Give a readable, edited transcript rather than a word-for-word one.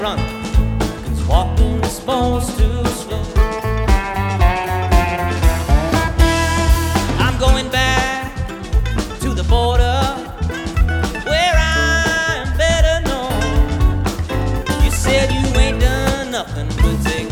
run, 'cause walking is supposed to slow. I'm going back to the border where I'm better known. You said you ain't done nothing but take